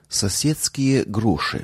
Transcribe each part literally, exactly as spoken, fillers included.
Соседские груши.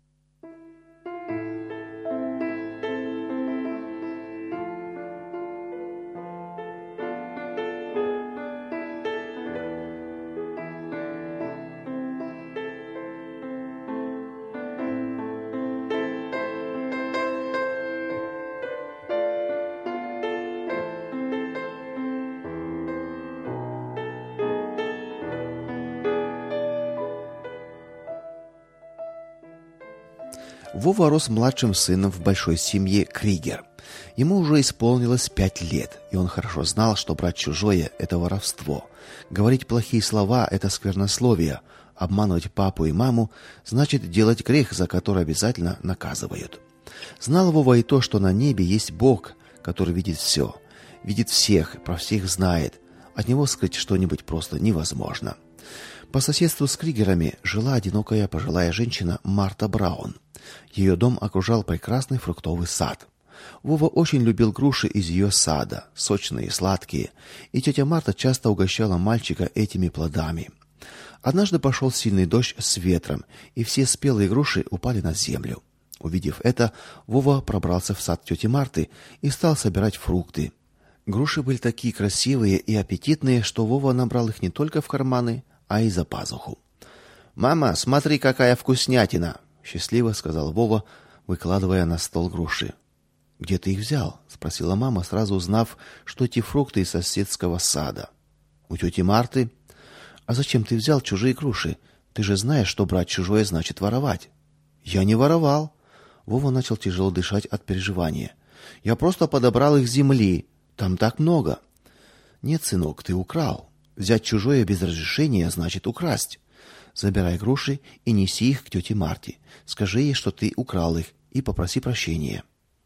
Вова рос младшим сыном в большой семье Кригер. Ему уже исполнилось пять лет, и он хорошо знал, что брать чужое – это воровство. Говорить плохие слова – это сквернословие. Обманывать папу и маму – значит делать грех, за который обязательно наказывают. Знал Вова и то, что на небе есть Бог, который видит все, видит всех, про всех знает. От него скрыть что-нибудь просто невозможно. По соседству с Кригерами жила одинокая пожилая женщина Марта Браун. Ее дом окружал прекрасный фруктовый сад. Вова очень любил груши из ее сада, сочные и сладкие, и тетя Марта часто угощала мальчика этими плодами. Однажды пошел сильный дождь с ветром, и все спелые груши упали на землю. Увидев это, Вова пробрался в сад тети Марты и стал собирать фрукты. Груши были такие красивые и аппетитные, что Вова набрал их не только в карманы, а и за пазуху. «Мама, смотри, какая вкуснятина!» — счастливо сказал Вова, выкладывая на стол груши. «Где ты их взял?» — спросила мама, сразу узнав, что эти фрукты из соседского сада. «У тети Марты». «А зачем ты взял чужие груши? Ты же знаешь, что брать чужое значит воровать». «Я не воровал». Вова начал тяжело дышать от переживания. «Я просто подобрал их с земли. Там так много». «Нет, сынок, ты украл. Взять чужое без разрешения значит украсть. Забирай груши и неси их к тете Марте. Скажи ей, что ты украл их, и попроси прощения».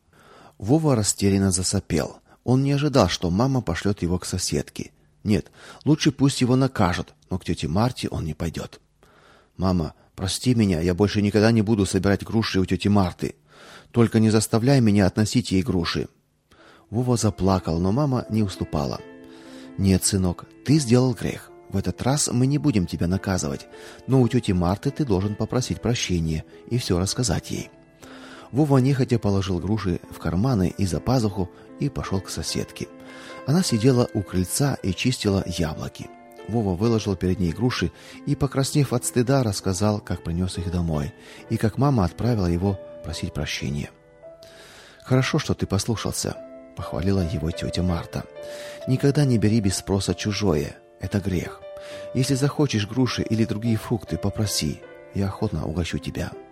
Вова растерянно засопел. Он не ожидал, что мама пошлет его к соседке. Нет, лучше пусть его накажут, но к тете Марте он не пойдет. «Мама, прости меня, я больше никогда не буду собирать груши у тети Марты. Только не заставляй меня относить ей груши». Вова заплакал, но мама не уступала. «Нет, сынок, ты сделал грех. В этот раз мы не будем тебя наказывать, но у тети Марты ты должен попросить прощения и все рассказать ей». Вова нехотя положил груши в карманы и за пазуху и пошел к соседке. Она сидела у крыльца и чистила яблоки. Вова выложил перед ней груши и, покраснев от стыда, рассказал, как принес их домой, и как мама отправила его просить прощения. «Хорошо, что ты послушался», — похвалила его тетя Марта. «Никогда не бери без спроса чужое. Это грех. Если захочешь груши или другие фрукты, попроси. Я охотно угощу тебя».